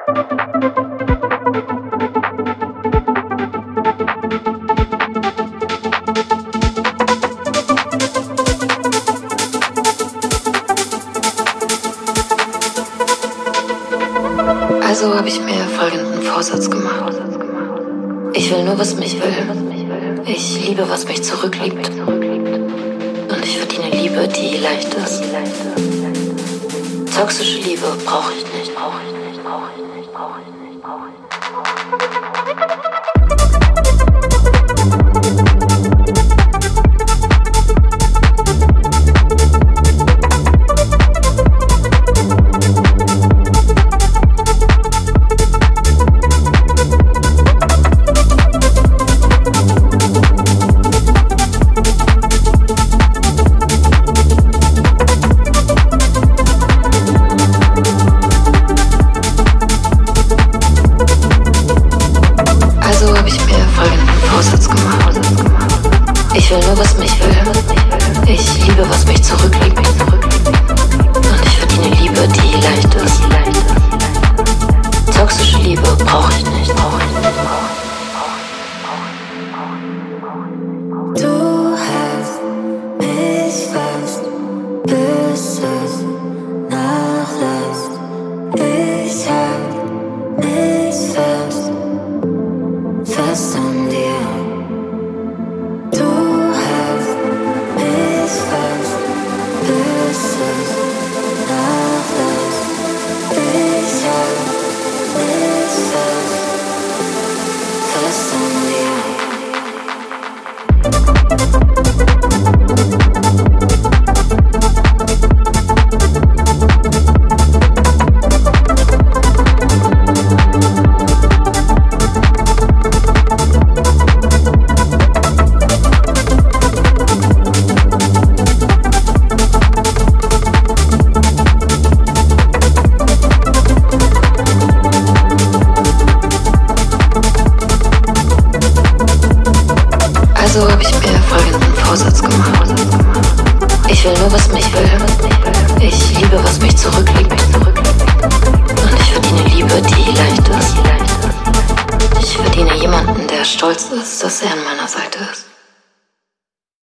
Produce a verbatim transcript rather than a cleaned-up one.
Also habe ich mir folgenden Vorsatz gemacht. Ich will nur, was mich will. Ich liebe, was mich zurückliebt. Und ich verdiene Liebe, die leicht ist. Toxische Liebe brauche ich nicht, brauche ich nicht, brauche ich nicht, brauche ich nicht, brauche ich nicht. Ich will nur, was mich will. Ich liebe, was mich zurückliebt. Und ich verdiene Liebe, die leicht ist. Toxische Liebe brauche ich nicht, brauche ich nicht, brauche ich nicht. Du hältst mich fest, bis es nachlässt. Ich halt mich fest, fest an dir. Also habe ich mir folgenden Vorsatz gemacht. Ich will nur, was mich will. Ich liebe, was mich zurückliebt.